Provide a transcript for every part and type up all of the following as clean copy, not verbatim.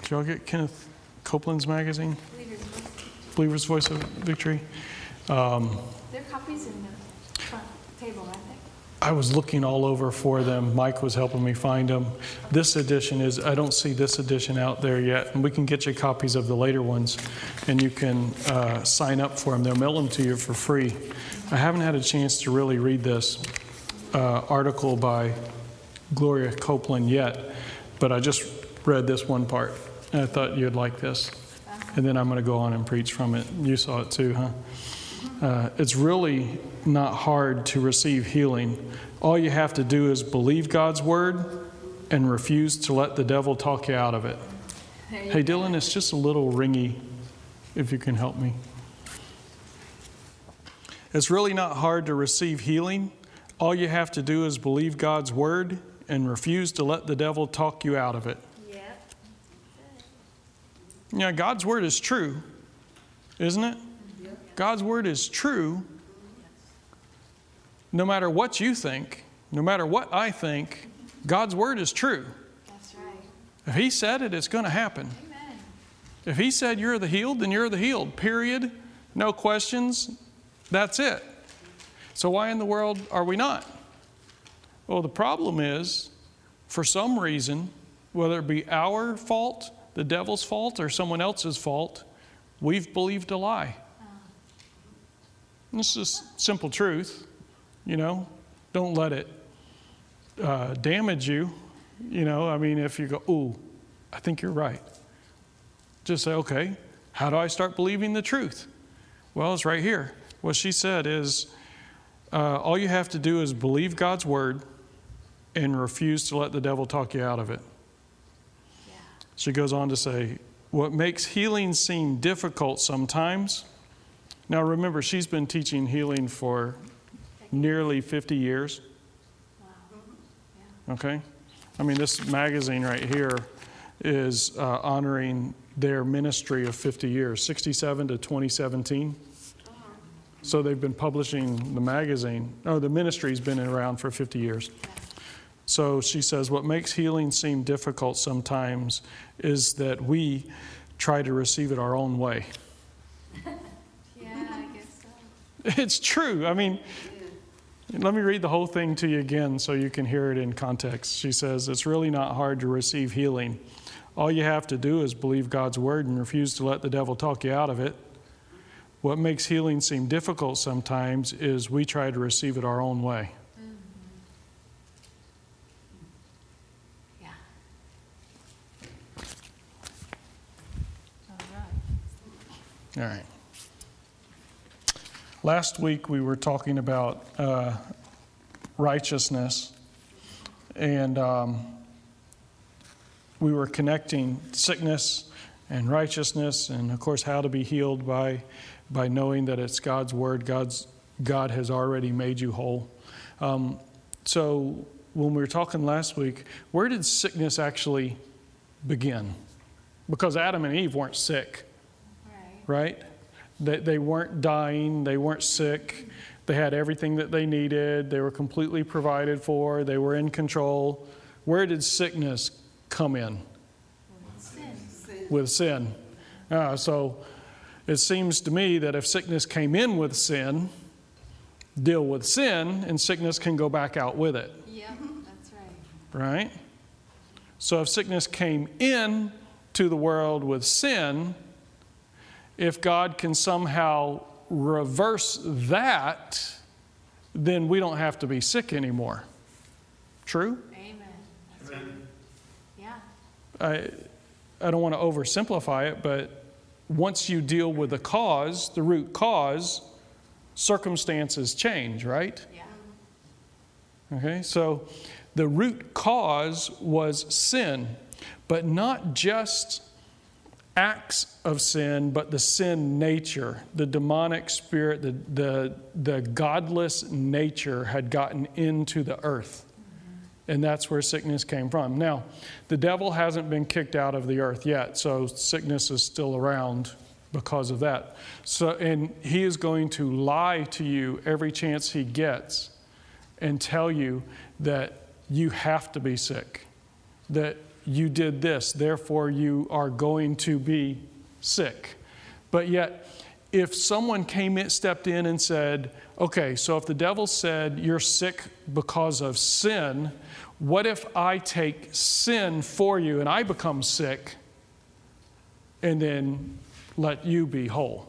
Did y'all get Kenneth Copeland's magazine? Believer's Voice of Victory. There are copies in the front table, aren't they? I was looking all over for them. Mike was helping me find them. This edition I don't see this edition out there yet. And we can get you copies of the later ones. And you can sign up for them. They'll mail them to you for free. I haven't had a chance to really read this article by Gloria Copeland yet. But I just read this one part. And I thought you'd like this. And then I'm going to go on and preach from it. You saw it too, huh? It's really not hard to receive healing. All you have to do is believe God's word and refuse to let the devil talk you out of it. Hey, Dylan, it's just a little ringy, if you can help me. It's really not hard to receive healing. All you have to do is believe God's word and refuse to let the devil talk you out of it. Yeah, God's word is true, isn't it? God's word is true. No matter what you think, no matter what I think, God's word is true. That's right. If He said it, it's going to happen. Amen. If He said you're the healed, then you're the healed. Period. No questions. That's it. So why in the world are we not? Well, the problem is, for some reason, whether it be our fault, the devil's fault, or someone else's fault, we've believed a lie. This is simple truth, Don't let it damage you. If you go, ooh, I think you're right. Just say, okay, how do I start believing the truth? Well, it's right here. What she said is, all you have to do is believe God's word and refuse to let the devil talk you out of it. Yeah. She goes on to say, what makes healing seem difficult sometimes. Now remember, she's been teaching healing for nearly 50 years. Wow. Yeah. Okay? This magazine right here is honoring their ministry of 50 years, 67 to 2017. So they've been publishing the magazine. The ministry's been around for 50 years. Yeah. So she says, what makes healing seem difficult sometimes is that we try to receive it our own way. It's true. Let me read the whole thing to you again so you can hear it in context. She says, it's really not hard to receive healing. All you have to do is believe God's word and refuse to let the devil talk you out of it. What makes healing seem difficult sometimes is we try to receive it our own way. Yeah. All right. Last week we were talking about righteousness, and we were connecting sickness and righteousness, and of course how to be healed by knowing that it's God's word. God has already made you whole. So when we were talking last week, where did sickness actually begin? Because Adam and Eve weren't sick, right? They weren't dying. They weren't sick. They had everything that they needed. They were completely provided for. They were in control. Where did sickness come in? With sin. So it seems to me that if sickness came in with sin, deal with sin, and sickness can go back out with it. Yeah, that's right. Right? So if sickness came in to the world with sin, if God can somehow reverse that, then we don't have to be sick anymore. True? Amen. Yeah. I don't want to oversimplify it, but once you deal with the cause, the root cause, circumstances change, right? Yeah. Okay, so the root cause was sin, but not just acts of sin, but the sin nature, the demonic spirit, the godless nature had gotten into the earth. And that's where sickness came from. Now, the devil hasn't been kicked out of the earth yet, so sickness is still around because of that. So, and he is going to lie to you every chance he gets and tell you that you have to be sick, that you did this, therefore you are going to be sick. But yet, if someone stepped in and said, okay, so if the devil said you're sick because of sin, what if I take sin for you and I become sick and then let you be whole?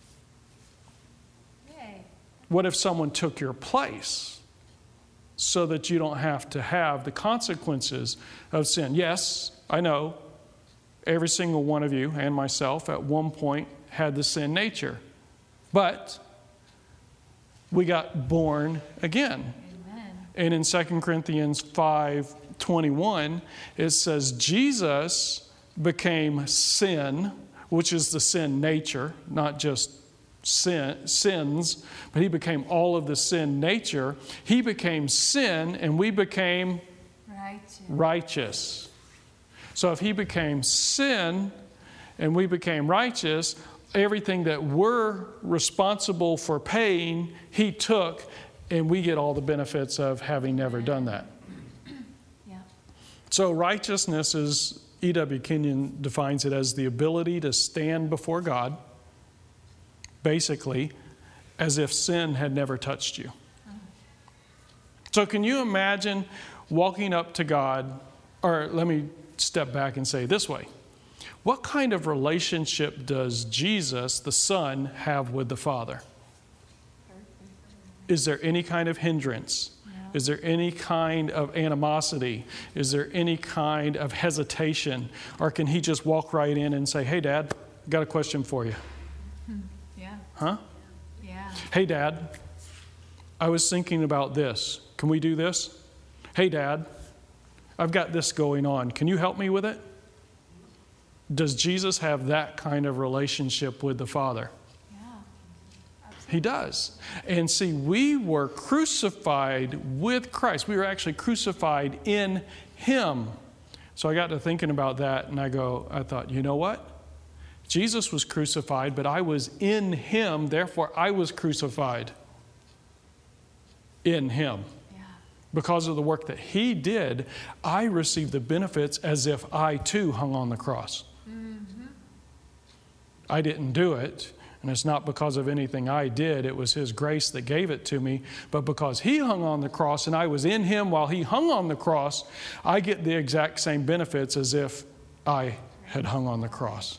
Yay. What if someone took your place so that you don't have to have the consequences of sin? Yes, I know every single one of you and myself at one point had the sin nature, but we got born again. Amen. And in 2 Corinthians 5:21, it says Jesus became sin, which is the sin nature, not just sins, but he became all of the sin nature. He became sin and we became righteous. So if he became sin and we became righteous, everything that we're responsible for paying, he took, and we get all the benefits of having never done that. Yeah. So righteousness is, E.W. Kenyon defines it as the ability to stand before God, basically, as if sin had never touched you. So can you imagine walking up to God, or let me step back and say it this way. What kind of relationship does Jesus, the Son, have with the Father? Is there any kind of hindrance? No. Is there any kind of animosity? Is there any kind of hesitation? Or can he just walk right in and say, hey, Dad, I got a question for you? Yeah. Huh? Yeah. Hey, Dad, I was thinking about this. Can we do this? Hey, Dad, I've got this going on. Can you help me with it? Does Jesus have that kind of relationship with the Father? Yeah. He does. And see, we were crucified with Christ. We were actually crucified in Him. So I got to thinking about that, and I thought, you know what? Jesus was crucified, but I was in Him, therefore I was crucified in Him. Yeah. Because of the work that He did, I received the benefits as if I too hung on the cross. I didn't do it, and it's not because of anything I did. It was His grace that gave it to me. But because He hung on the cross and I was in Him while He hung on the cross, I get the exact same benefits as if I had hung on the cross.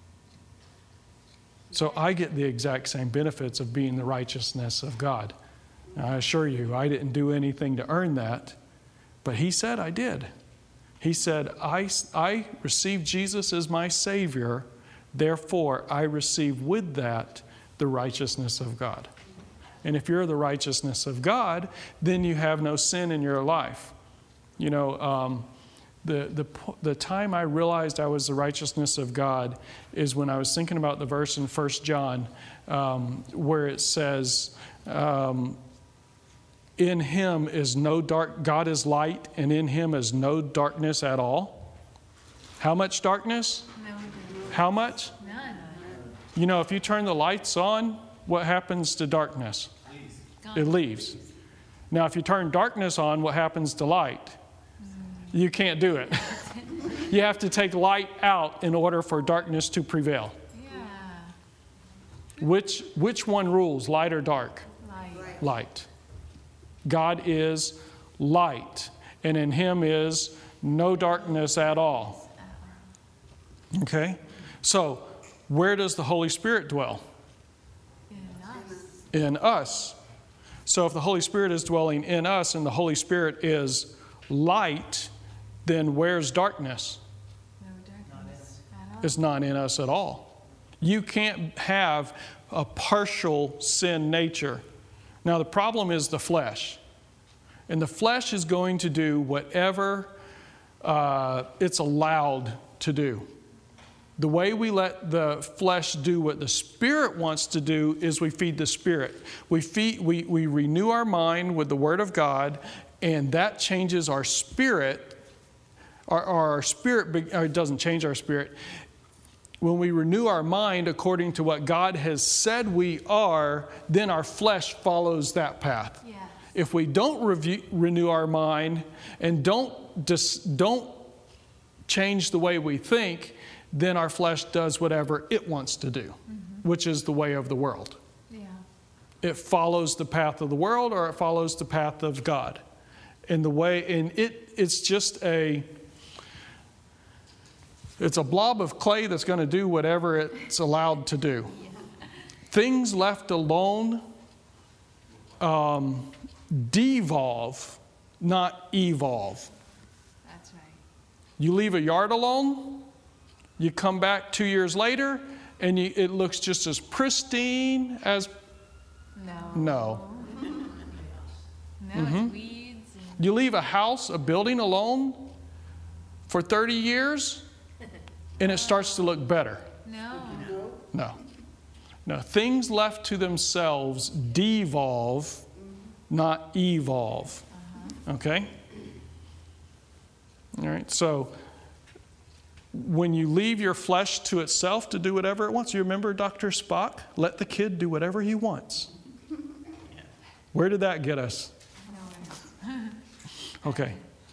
So I get the exact same benefits of being the righteousness of God. Now, I assure you, I didn't do anything to earn that, but He said I did. He said, I received Jesus as my Savior, therefore I receive with that the righteousness of God. And if you're the righteousness of God, then you have no sin in your life. You know, the time I realized I was the righteousness of God is when I was thinking about the verse in 1 John where it says, in Him is no dark, God is light, and in Him is no darkness at all. How much darkness? No. How much? None. You know, if you turn the lights on, what happens to darkness? It leaves. Now, if you turn darkness on, what happens to light? You can't do it. You have to take light out in order for darkness to prevail. Yeah. Which one rules, light or dark? Light. Light. God is light, and in Him is no darkness at all. Okay? So, where does the Holy Spirit dwell? In us. In us. So if the Holy Spirit is dwelling in us and the Holy Spirit is light, then where's darkness? No darkness at all. It's not in us at all. You can't have a partial sin nature. Now the problem is the flesh. And the flesh is going to do whatever it's allowed to do. The way we let the flesh do what the Spirit wants to do is we feed the Spirit. We renew our mind with the Word of God, and that changes our spirit. Our spirit, or it doesn't change our spirit. When we renew our mind according to what God has said we are, then our flesh follows that path. Yes. If we don't renew our mind and don't change the way we think, then our flesh does whatever it wants to do, which is the way of the world. Yeah. It follows the path of the world or it follows the path of God. And it's just it's a blob of clay that's going to do whatever it's allowed to do. Yeah. Things left alone devolve, not evolve. That's right. You leave a yard alone, you come back 2 years later, and it looks just as pristine as... No. It's weeds. You leave a house, a building alone for 30 years, and it starts to look better. No. Things left to themselves devolve, not evolve. Okay? All right, so when you leave your flesh to itself to do whatever it wants, you remember Dr. Spock? Let the kid do whatever he wants. Where did that get us? Okay.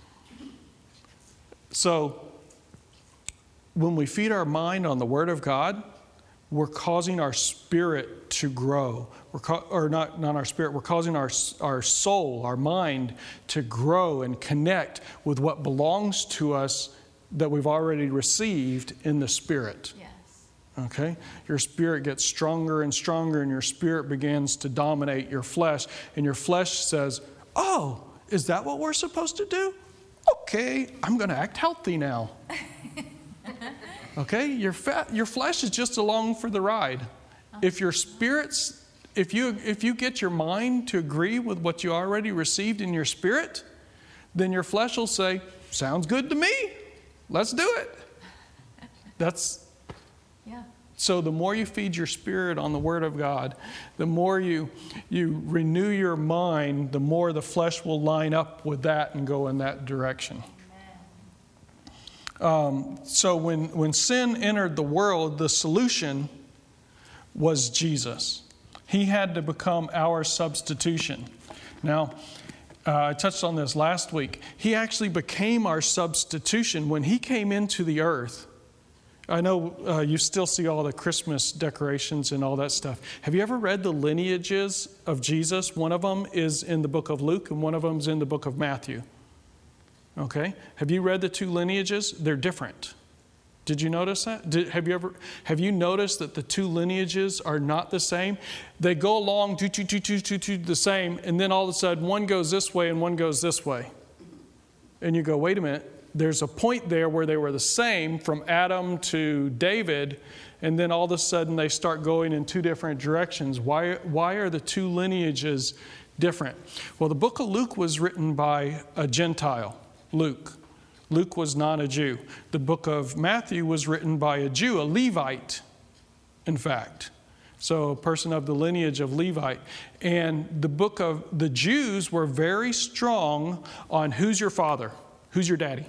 So when we feed our mind on the Word of God, we're causing our spirit to grow. Not our spirit, we're causing our soul, our mind to grow and connect with what belongs to us that we've already received in the Spirit. Yes. Okay? Your spirit gets stronger and stronger, and your spirit begins to dominate your flesh. And your flesh says, oh, is that what we're supposed to do? Okay, I'm going to act healthy now. Okay? Your flesh is just along for the ride. If your spirit's, if you get your mind to agree with what you already received in your spirit, then your flesh will say, sounds good to me. Let's do it. So the more you feed your spirit on the Word of God, the more you renew your mind, the more the flesh will line up with that and go in that direction. So when sin entered the world, the solution was Jesus. He had to become our substitution. Now, I touched on this last week. He actually became our substitution when He came into the earth. I know you still see all the Christmas decorations and all that stuff. Have you ever read the lineages of Jesus? One of them is in the book of Luke and one of them is in the book of Matthew. Okay? Have you read the two lineages? They're different. Did you notice that? Have you noticed that the two lineages are not the same? They go along the same, and then all of a sudden one goes this way and one goes this way. And you go, wait a minute. There's a point there where they were the same from Adam to David, and then all of a sudden they start going in two different directions. Why are the two lineages different? Well, the book of Luke was written by a Gentile, Luke. Luke was not a Jew. The book of Matthew was written by a Jew, a Levite, in fact. So a person of the lineage of Levite. And the book of the Jews were very strong on who's your father, who's your daddy.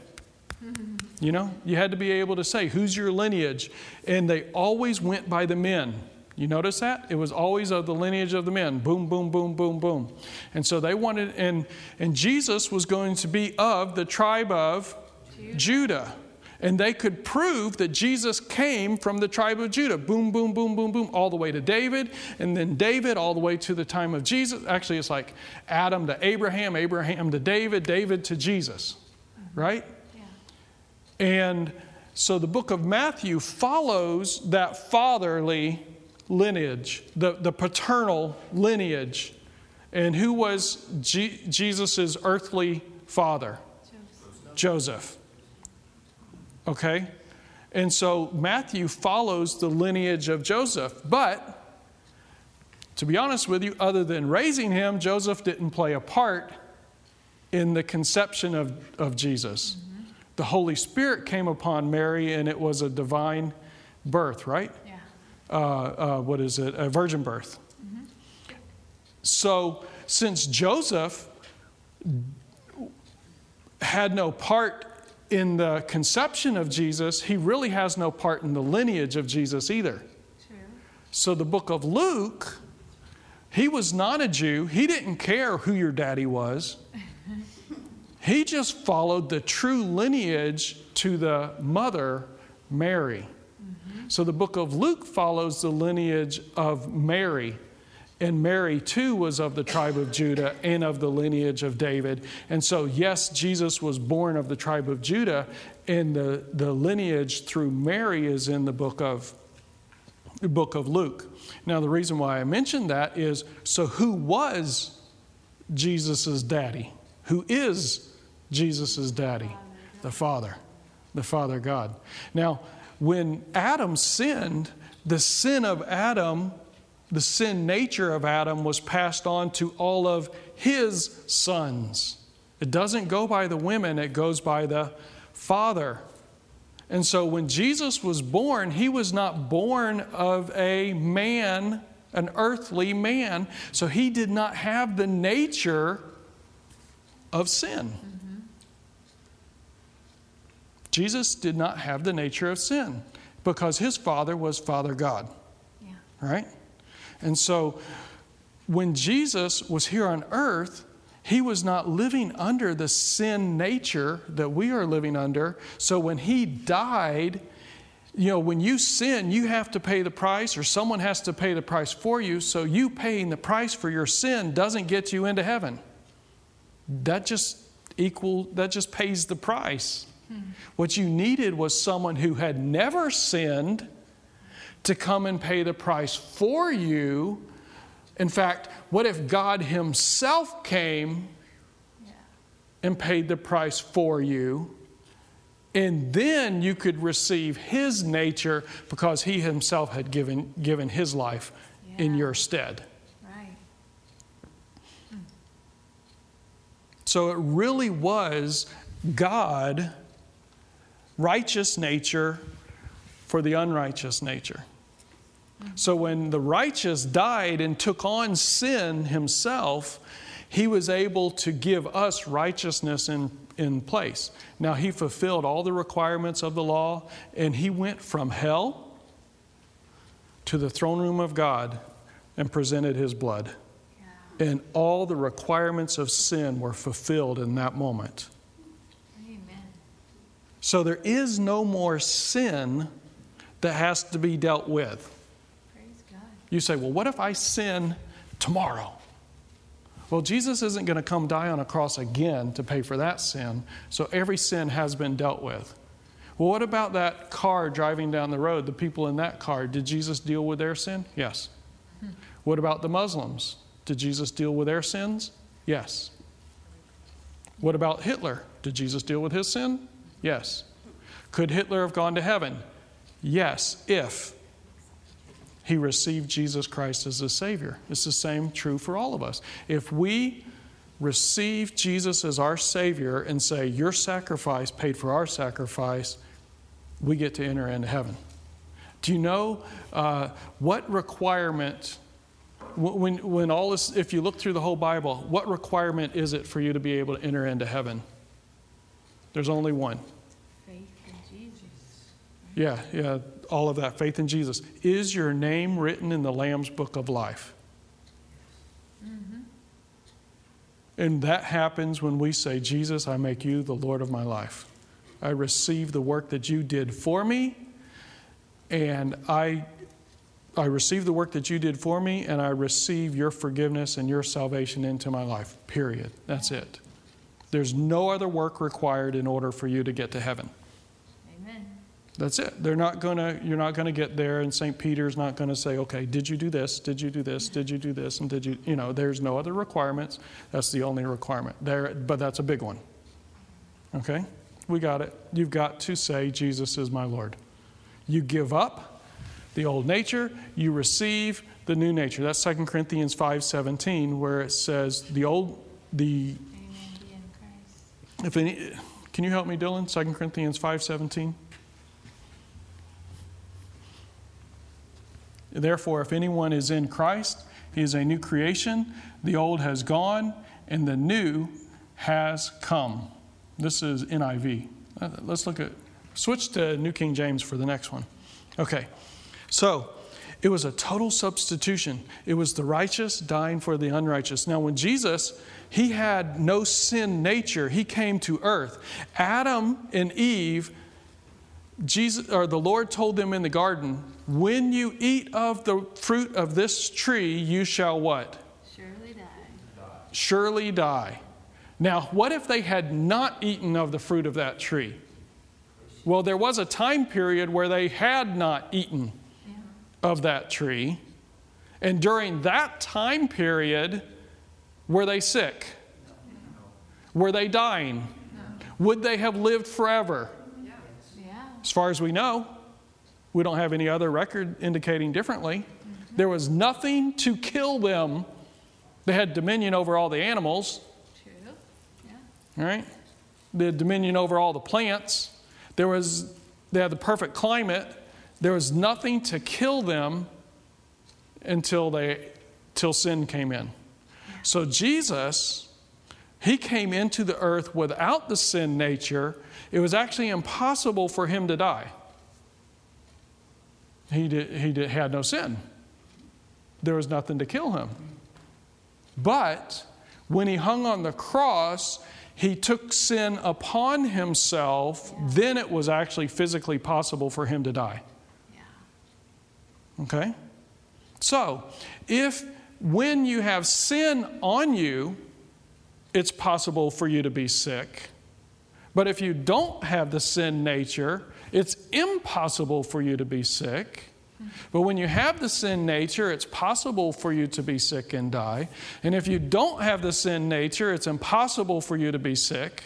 You know, you had to be able to say, who's your lineage? And they always went by the men. You notice that? It was always of the lineage of the men. Boom, boom, boom, boom, boom. And so they wanted, and Jesus was going to be of the tribe of Judah. And they could prove that Jesus came from the tribe of Judah. Boom, boom, boom, boom, boom, all the way to David. And then David all the way to the time of Jesus. Actually, it's like Adam to Abraham, Abraham to David, David to Jesus. Right? Yeah. And so the book of Matthew follows that fatherly lineage, the paternal lineage. And who was Jesus' earthly father? Joseph. Okay? And so Matthew follows the lineage of Joseph. But, to be honest with you, other than raising him, Joseph didn't play a part in the conception of Jesus. Mm-hmm. The Holy Spirit came upon Mary, and it was a divine birth, right? Yeah. What is it? A virgin birth. Mm-hmm. So, since Joseph had no part in the conception of Jesus, he really has no part in the lineage of Jesus either. True. So the book of Luke, he was not a Jew. He didn't care who your daddy was. He just followed the true lineage to the mother, Mary. So the book of Luke follows the lineage of Mary. And Mary, too, was of the tribe of Judah and of the lineage of David. And so, yes, Jesus was born of the tribe of Judah, and the lineage through Mary is in the book of Luke. Now, the reason why I mentioned that is, so who was Jesus' daddy? Who is Jesus' daddy? The Father God. Now, when Adam sinned, the sin of Adam, the sin nature of Adam was passed on to all of his sons. It doesn't go by the women, it goes by the father. And so when Jesus was born, he was not born of a man, an earthly man. So he did not have the nature of sin. Jesus did not have the nature of sin because his father was Father God. Yeah. Right? And so when Jesus was here on earth, he was not living under the sin nature that we are living under. So when he died, when you sin, you have to pay the price, or someone has to pay the price for you. So you paying the price for your sin doesn't get you into heaven. That just pays the price. What you needed was someone who had never sinned to come and pay the price for you. In fact, what if God himself came and paid the price for you? And then you could receive his nature because he himself had given his life in your stead. Right. So it really was God, righteous nature for the unrighteous nature. So when the righteous died and took on sin himself, he was able to give us righteousness in place. Now, he fulfilled all the requirements of the law, and he went from hell to the throne room of God and presented his blood. Yeah. And all the requirements of sin were fulfilled in that moment. Amen. So there is no more sin that has to be dealt with. Praise God. You say, well, what if I sin tomorrow? Well, Jesus isn't going to come die on a cross again to pay for that sin. So every sin has been dealt with. Well, what about that car driving down the road? The people in that car, did Jesus deal with their sin? Yes. What about the Muslims? Did Jesus deal with their sins? Yes. What about Hitler? Did Jesus deal with his sin? Yes. Could Hitler have gone to heaven? Yes, if he received Jesus Christ as a Savior. It's the same true for all of us. If we receive Jesus as our Savior and say, your sacrifice paid for our sacrifice, we get to enter into heaven. Do you know what requirement, when all this, if you look through the whole Bible, what requirement is it for you to be able to enter into heaven? There's only one. Faith in Jesus. Yeah, all of that, faith in Jesus. Is your name written in the Lamb's Book of Life? Mm-hmm. And that happens when we say, Jesus, I make you the Lord of my life. I receive the work that you did for me, and I receive the work that you did for me, and I receive your forgiveness and your salvation into my life, period. That's it. There's no other work required in order for you to get to heaven. Amen. That's it. You're not going to get there, and St. Peter's not going to say, okay, did you do this? Did you do this? Did you do this? And there's no other requirements. That's the only requirement there, but that's a big one. Okay? We got it. You've got to say, Jesus is my Lord. You give up the old nature, you receive the new nature. That's 2 Corinthians 5:17, where it says can you help me, Dylan? 2 Corinthians 5:17. Therefore, if anyone is in Christ, he is a new creation. The old has gone, and the new has come. This is NIV. Let's switch to New King James for the next one. Okay, so It was a total substitution. It was the righteous dying for the unrighteous. Now, when Jesus, he had no sin nature. He came to earth. Adam and Eve, the Lord told them in the garden, when you eat of the fruit of this tree, you shall what? Surely die. Surely die. Now, what if they had not eaten of the fruit of that tree? Well, there was a time period where they had not eaten of that tree. And during that time period, were they sick? Were they dying? Would they have lived forever? As far as we know, we don't have any other record indicating differently. There was nothing to kill them. They had dominion over all the animals. True. Yeah. All right? They had dominion over all the plants. They had the perfect climate. There was nothing to kill them until sin came in. So Jesus, he came into the earth without the sin nature. It was actually impossible for him to die. He had no sin. There was nothing to kill him. But when he hung on the cross, he took sin upon himself. Then it was actually physically possible for him to die. Okay? So, when you have sin on you, it's possible for you to be sick. But if you don't have the sin nature, it's impossible for you to be sick. But when you have the sin nature, it's possible for you to be sick and die. And if you don't have the sin nature, it's impossible for you to be sick.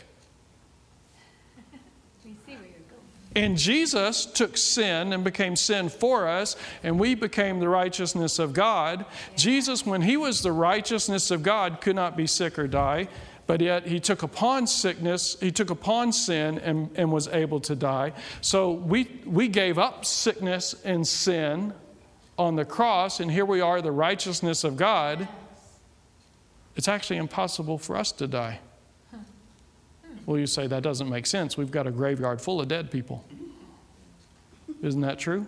We see where you're going. And Jesus took sin and became sin for us, and we became the righteousness of God. Jesus, when he was the righteousness of God, could not be sick or die. But yet he took upon sickness, he took upon sin and was able to die. So we gave up sickness and sin on the cross, and here we are, the righteousness of God. It's actually impossible for us to die. Well, you say that doesn't make sense. We've got a graveyard full of dead people. Isn't that true?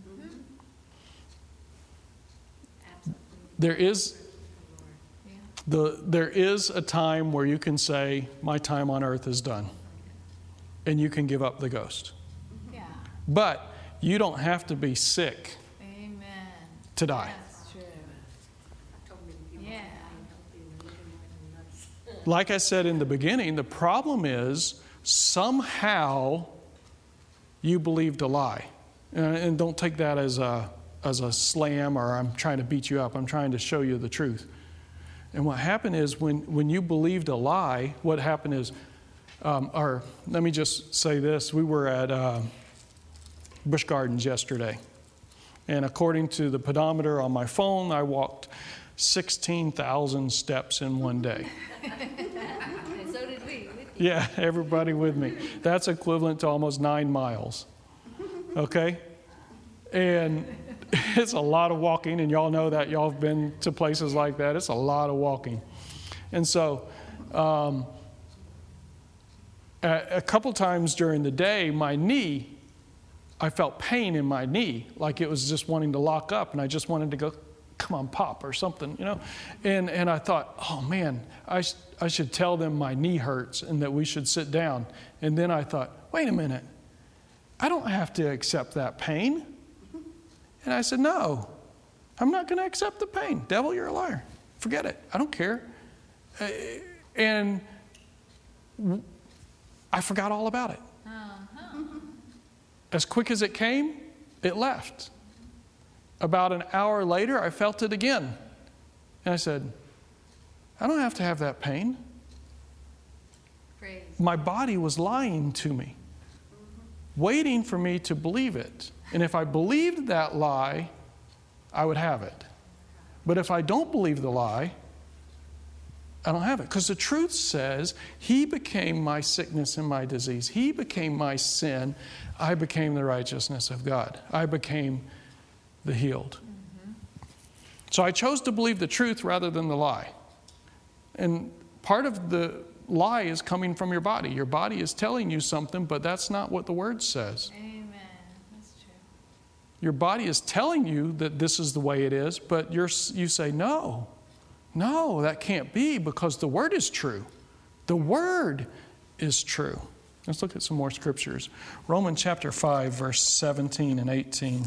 There is a time where you can say, my time on earth is done. And you can give up the ghost. Yeah. But you don't have to be sick Amen. to die. That's true. Yeah. Like I said in the beginning, the problem is somehow you believed a lie. And don't take that as a slam or I'm trying to beat you up. I'm trying to show you the truth. And what happened is when you believed a lie, what happened is, let me just say this. We were at Busch Gardens yesterday. And according to the pedometer on my phone, I walked 16,000 steps in one day. And so did we. Yeah, everybody with me. That's equivalent to almost 9 miles. Okay? And it's a lot of walking, and y'all know that. Y'all have been to places like that. It's a lot of walking. And so a couple times during the day, my knee, I felt pain in my knee, like it was just wanting to lock up, and I just wanted to go, come on, pop, or something, you know. And I thought, oh, man, I should tell them my knee hurts and that we should sit down. And then I thought, wait a minute, I don't have to accept that pain. And I said, no, I'm not going to accept the pain. Devil, you're a liar. Forget it. I don't care. And I forgot all about it. As quick as it came, it left. About an hour later, I felt it again. And I said, I don't have to have that pain. Praise. My body was lying to me, waiting for me to believe it. And if I believed that lie, I would have it. But if I don't believe the lie, I don't have it. Because the truth says, he became my sickness and my disease. He became my sin. I became the righteousness of God. I became the healed. So I chose to believe the truth rather than the lie. And part of the lie is coming from your body. Your body is telling you something, but that's not what the Word says. Amen. That's true. Your body is telling you that this is the way it is, but you say, no, that can't be, because the Word is true. The Word is true. Let's look at some more scriptures. Romans chapter 5, verse 17 and 18.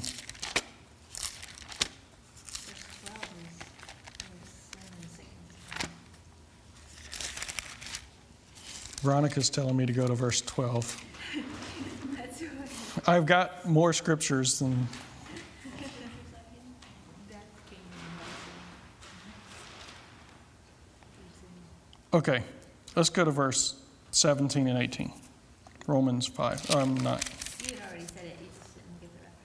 Veronica's telling me to go to verse 12. That's right. I've got more scriptures than... Okay, let's go to verse 17 and 18. Romans 5. Oh, I'm not. You had already said it. You just didn't give the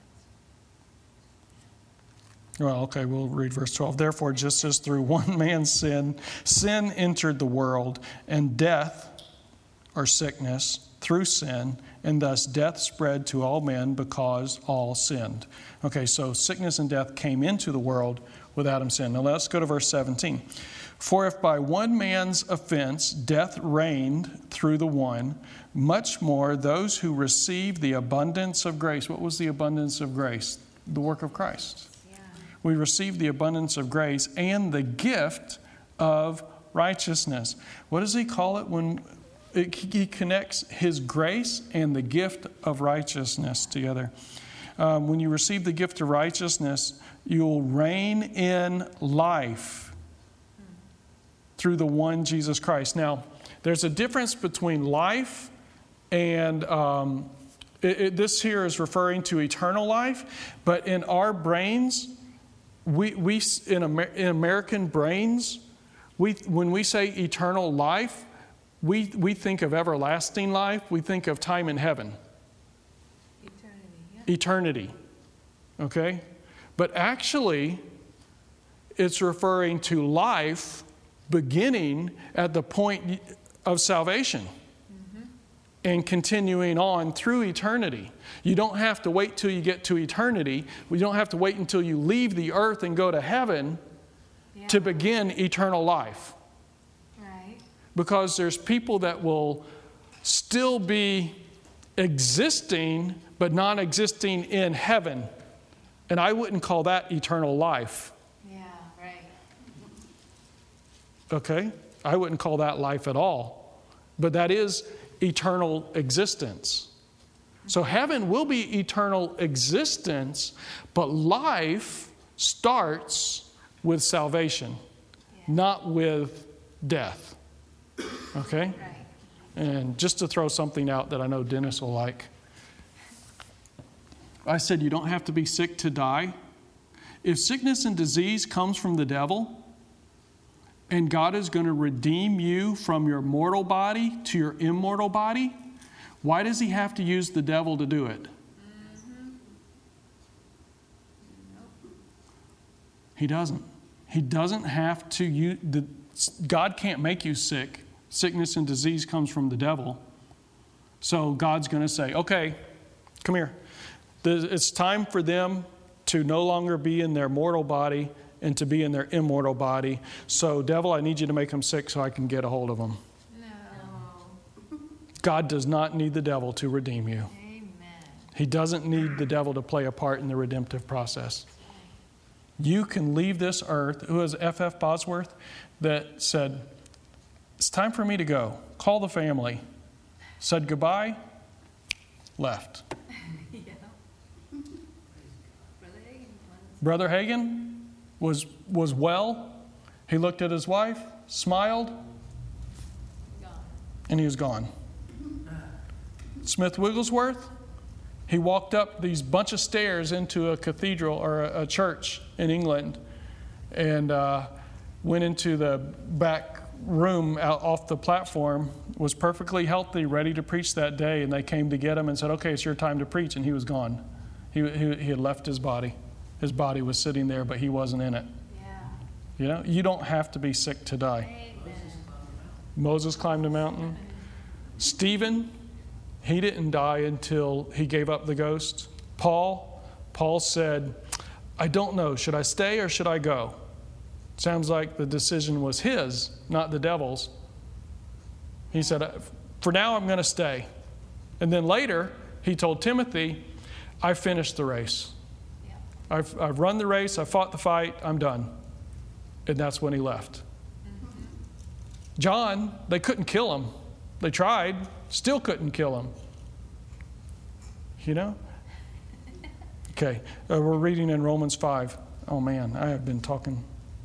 reference. Well, okay, we'll read verse 12. Therefore, just as through one man's sin entered the world, and death, or sickness, through sin, and thus death spread to all men because all sinned. Okay, so sickness and death came into the world with Adam's sin. Now let's go to verse 17. For if by one man's offense death reigned through the one, much more those who receive the abundance of grace. What was the abundance of grace? The work of Christ. Yeah. We receive the abundance of grace and the gift of righteousness. What does he call it when he connects his grace and the gift of righteousness together? When you receive the gift of righteousness, you'll reign in life through the one Jesus Christ. Now, there's a difference between life and this here is referring to eternal life, but in our brains, in American brains, when we say eternal life, we think of everlasting life. We think of time in heaven. Eternity. Okay? But actually, it's referring to life beginning at the point of salvation and continuing on through eternity. You don't have to wait till you get to eternity. You don't have to wait until you leave the earth and go to heaven to begin eternal life. Right. Because there's people that will still be existing but non-existing in heaven. And I wouldn't call that eternal life. Yeah, right. Okay? I wouldn't call that life at all. But that is eternal existence. So heaven will be eternal existence, but life starts with salvation, not with death. Okay? Right. And just to throw something out that I know Dennis will like. I said you don't have to be sick to die. If sickness and disease comes from the devil, and God is going to redeem you from your mortal body to your immortal body, why does he have to use the devil to do it? He doesn't. He doesn't have to use... God can't make you sick. Sickness and disease comes from the devil. So God's going to say, okay, come here. It's time for them to no longer be in their mortal body and to be in their immortal body. So, devil, I need you to make them sick so I can get a hold of them. No. God does not need the devil to redeem you. Amen. He doesn't need the devil to play a part in the redemptive process. You can leave this earth. Who was F.F. Bosworth that said, it's time for me to go. Call the family. Said goodbye, left. Yeah. Brother Hagin was well. He looked at his wife, smiled, Gone. and he was gone. Smith Wigglesworth, he walked up these bunch of stairs into a cathedral or a church in England and went into the back room out off the platform, was perfectly healthy, ready to preach that day, and they came to get him and said, okay, it's your time to preach, and he was gone. He had left his body. His body was sitting there, but he wasn't in it. Yeah. You know, you don't have to be sick to die. Amen. Moses climbed a mountain. Stephen, he didn't die until he gave up the ghost. Paul said, I don't know, should I stay or should I go? Sounds like the decision was his, not the devil's. He said, for now I'm going to stay. And then later, he told Timothy, I finished the race. I've run the race. I fought the fight. I'm done. And that's when he left. John, they couldn't kill him. They tried, still couldn't kill him. You know? Okay, we're reading in Romans 5. Oh man, I have been talking.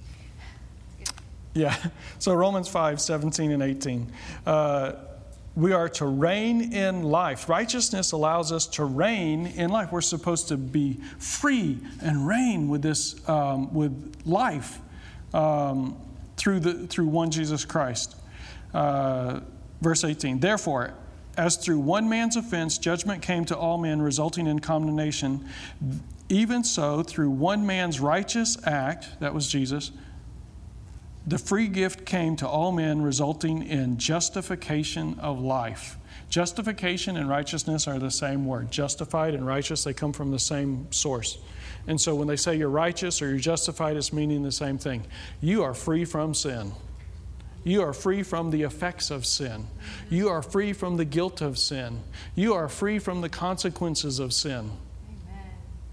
Yeah, so Romans 5, 17 and 18. We are to reign in life. Righteousness allows us to reign in life. We're supposed to be free and reign with this, with life through one Jesus Christ. Verse 18. Therefore, as through one man's offense judgment came to all men, resulting in condemnation, even so through one man's righteous act, that was Jesus, the free gift came to all men, resulting in justification of life. Justification and righteousness are the same word. Justified and righteous, they come from the same source. And so when they say you're righteous or you're justified, it's meaning the same thing. You are free from sin. You are free from the effects of sin. You are free from the guilt of sin. You are free from the consequences of sin. Amen.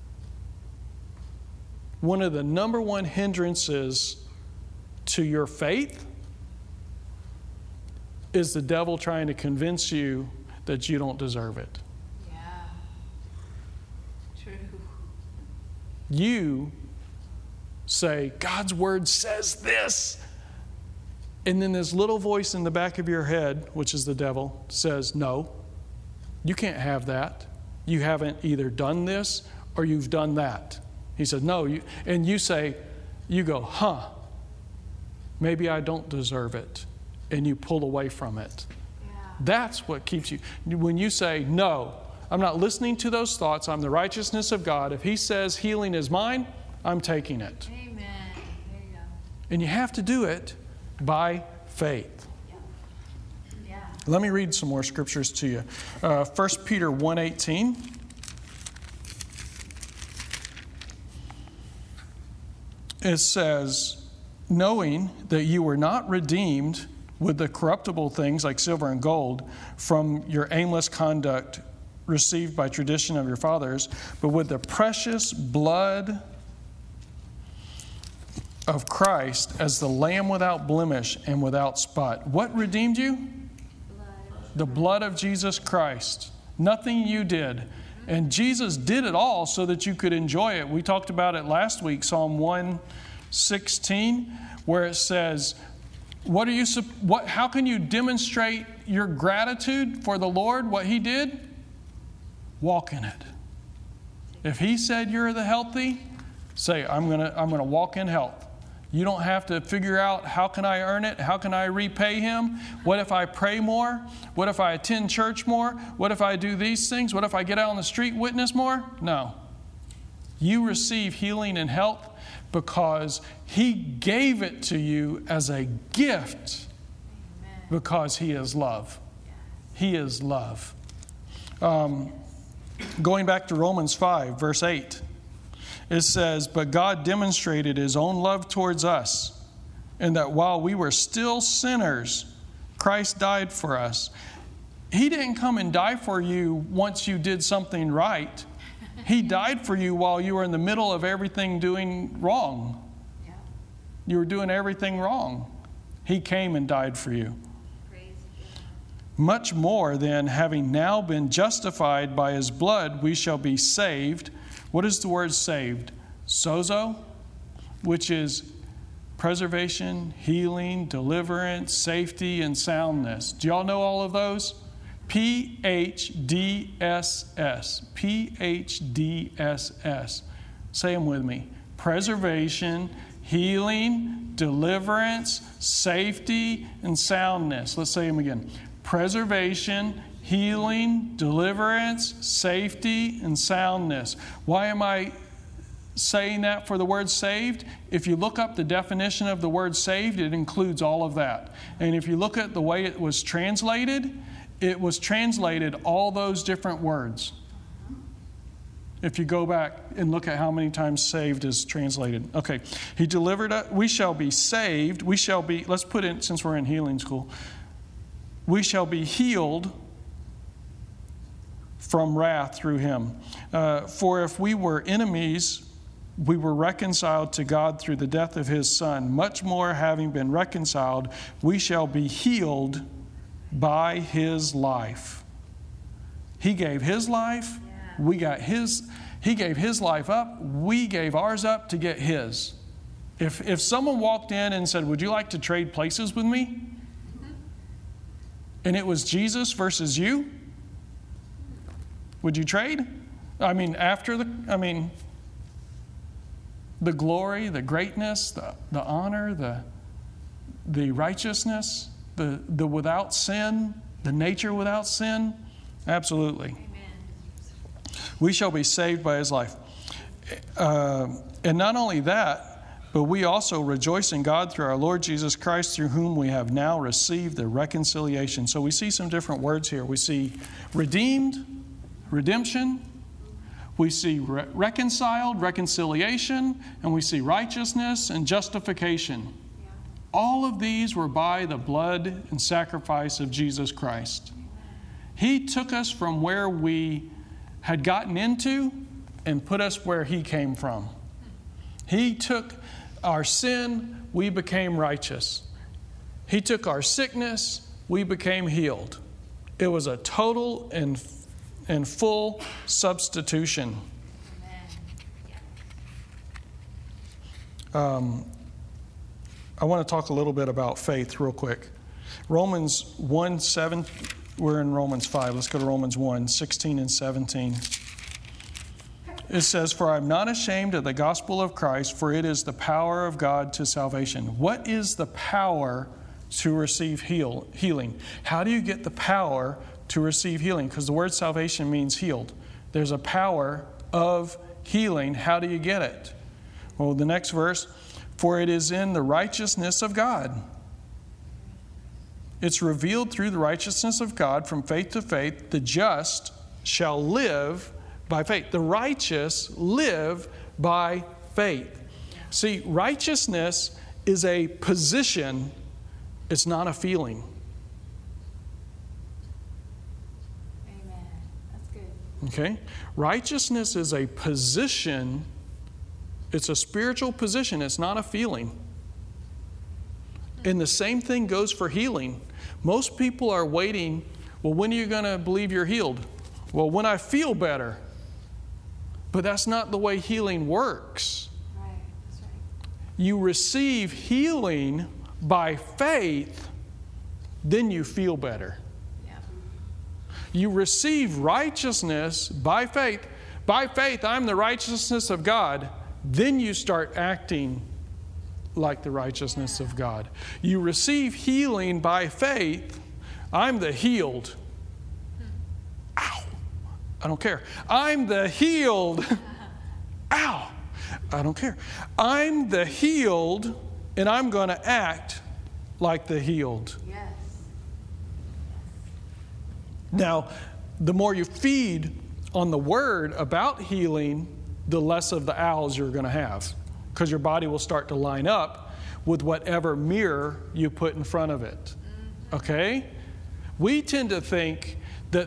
One of the number one hindrances to your faith is the devil trying to convince you that you don't deserve it. Yeah. True. You say, God's word says this. And then this little voice in the back of your head, which is the devil, says, no, you can't have that. You haven't either done this or you've done that. He said, no. And you say, you go, maybe I don't deserve it. And you pull away from it. Yeah. That's what keeps you. When you say, no, I'm not listening to those thoughts. I'm the righteousness of God. If he says healing is mine, I'm taking it. Amen. There you go. And you have to do it by faith. Yeah. Let me read some more scriptures to you. 1 Peter 1:18. It says, knowing that you were not redeemed with the corruptible things like silver and gold from your aimless conduct received by tradition of your fathers, but with the precious blood of Christ as the Lamb without blemish and without spot. What redeemed you? The blood of Jesus Christ. Nothing you did. And Jesus did it all so that you could enjoy it. We talked about it last week, Psalm 116, where it says, how can you demonstrate your gratitude for the Lord, what he did? Walk in it. If he said you're the healthy, say, I'm gonna walk in health. You don't have to figure out, how can I earn it? How can I repay him? What if I pray more? What if I attend church more? What if I do these things? What if I get out on the street, witness more? No. You receive healing and health because he gave it to you as a gift. Amen. Because he is love. He is love. Going back to Romans 5, verse 8. It says, but God demonstrated his own love towards us, in that while we were still sinners, Christ died for us. He didn't come and die for you once you did something right. He died for you while you were in the middle of everything doing wrong. Yeah. You were doing everything wrong. He came and died for you. Praise God. Much more than having now been justified by his blood, we shall be saved. What is the word saved? Sozo, which is preservation, healing, deliverance, safety, and soundness. Do y'all know all of those? PHDSS. PHDSS. Say them with me. Preservation, healing, deliverance, safety, and soundness. Let's say them again. Preservation, healing, deliverance, safety, and soundness. Why am I saying that for the word saved? If you look up the definition of the word saved, it includes all of that. And if you look at the way it was translated all those different words. If you go back and look at how many times saved is translated. Okay, he delivered us. We shall be saved. We shall be, let's put in, since we're in healing school, we shall be healed from wrath through him. For if we were enemies we were reconciled to God through the death of his Son. Much more, having been reconciled, we shall be healed by his life. He gave his life. We got his. He gave his life up. We gave ours up to get his. If someone walked in and said, would you like to trade places with me? And it was Jesus versus you, would you trade? The glory, the greatness, the honor, the righteousness, the without sin, the nature without sin. Absolutely. Amen. We shall be saved by his life. And not only that, but we also rejoice in God through our Lord Jesus Christ, through whom we have now received the reconciliation. So we see some different words here. We see redeemed, redemption. We see reconciled, reconciliation, and we see righteousness and justification. All of these were by the blood and sacrifice of Jesus Christ. He took us from where we had gotten into and put us where he came from. He took our sin, we became righteous. He took our sickness, we became healed. It was a total and full substitution. I want to talk a little bit about faith real quick. Romans 1:7, we're in Romans 5. Let's go to Romans 1:16 and 17. It says, for I am not ashamed of the gospel of Christ, for it is the power of God to salvation. What is the power to receive healing? How do you get the power to receive healing? Because the word salvation means healed. There's a power of healing. How do you get it? Well, the next verse, for it is in the righteousness of God. It's revealed through the righteousness of God from faith to faith. The just shall live by faith. The righteous live by faith. See, righteousness is a position. It's not a feeling. Amen. That's good. Okay? Righteousness is a position. It's a spiritual position. It's not a feeling. And the same thing goes for healing. Most people are waiting, well, when are you going to believe you're healed? Well, when I feel better. But that's not the way healing works. Right. That's right. You receive healing by faith, then you feel better. Yeah. You receive righteousness by faith. By faith, I'm the righteousness of God. Then you start acting like the righteousness of God. You receive healing by faith. I'm the healed. Ow. I don't care. I'm the healed. Ow. I don't care. I'm the healed, and I'm going to act like the healed. Yes. Now, the more you feed on the word about healing, the less of the owls you're going to have, because your body will start to line up with whatever mirror you put in front of it. Okay? We tend to think that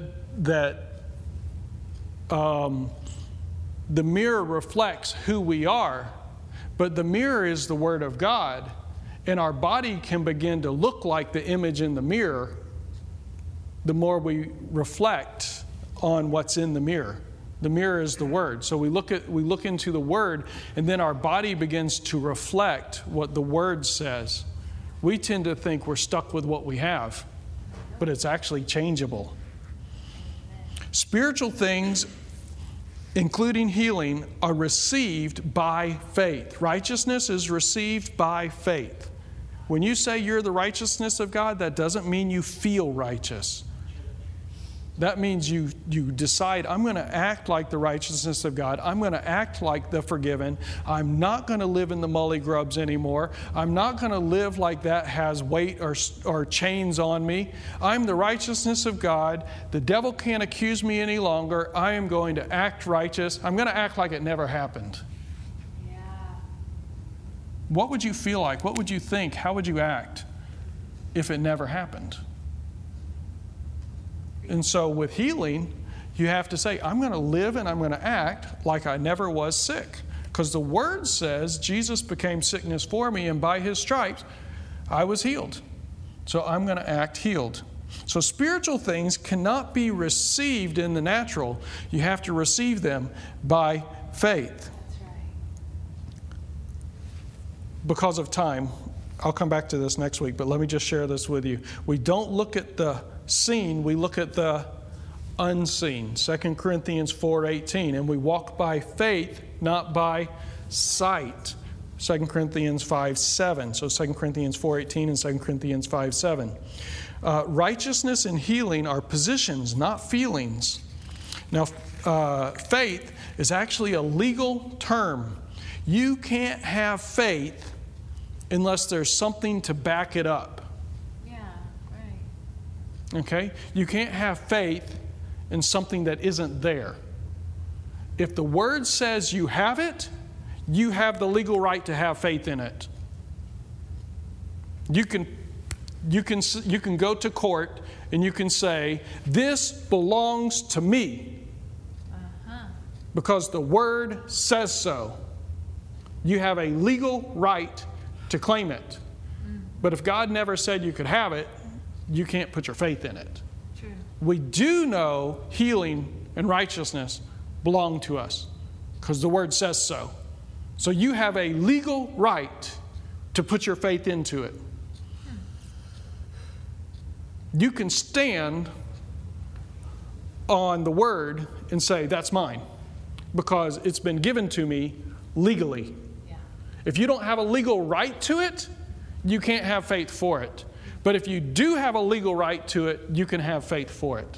the mirror reflects who we are, but the mirror is the Word of God, and our body can begin to look like the image in the mirror the more we reflect on what's in the mirror. The mirror is the Word. So we look into the Word, and then our body begins to reflect what the Word says. We tend to think we're stuck with what we have, but it's actually changeable. Spiritual things, including healing, are received by faith. Righteousness is received by faith. When you say you're the righteousness of God, that doesn't mean you feel righteous. That means you decide, I'm going to act like the righteousness of God. I'm going to act like the forgiven. I'm not going to live in the mully grubs anymore. I'm not going to live like that has weight or chains on me. I'm the righteousness of God. The devil can't accuse me any longer. I am going to act righteous. I'm going to act like it never happened. Yeah. What would you feel like? What would you think? How would you act if it never happened? And so with healing, you have to say, I'm going to live and I'm going to act like I never was sick. Because the Word says Jesus became sickness for me, and by His stripes I was healed. So I'm going to act healed. So spiritual things cannot be received in the natural. You have to receive them by faith. That's right. Because of time, I'll come back to this next week, but let me just share this with you. We don't look at the seen, we look at the unseen. 2 Corinthians 4:18. And we walk by faith, not by sight. 2 Corinthians 5:7. So 2 Corinthians 4:18 and 2 Corinthians 5:7. Righteousness and healing are positions, not feelings. Now, faith is actually a legal term. You can't have faith unless there's something to back it up. Yeah, right. Okay? You can't have faith in something that isn't there. If the Word says you have it, you have the legal right to have faith in it. You can go to court and you can say, this belongs to me because the Word says so. You have a legal right to claim it. But if God never said you could have it, you can't put your faith in it. True. We do know healing and righteousness belong to us because the Word says so. So you have a legal right to put your faith into it. You can stand on the Word and say, that's mine, because it's been given to me legally. Yeah. If you don't have a legal right to it, you can't have faith for it. But if you do have a legal right to it, you can have faith for it.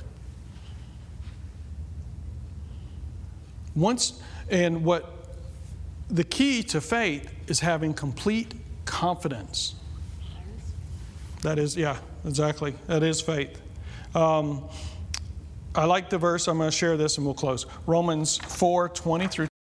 What the key to faith is having complete confidence. That is, yeah, exactly. That is faith. I like the verse. I'm going to share this and we'll close. Romans 4:20 through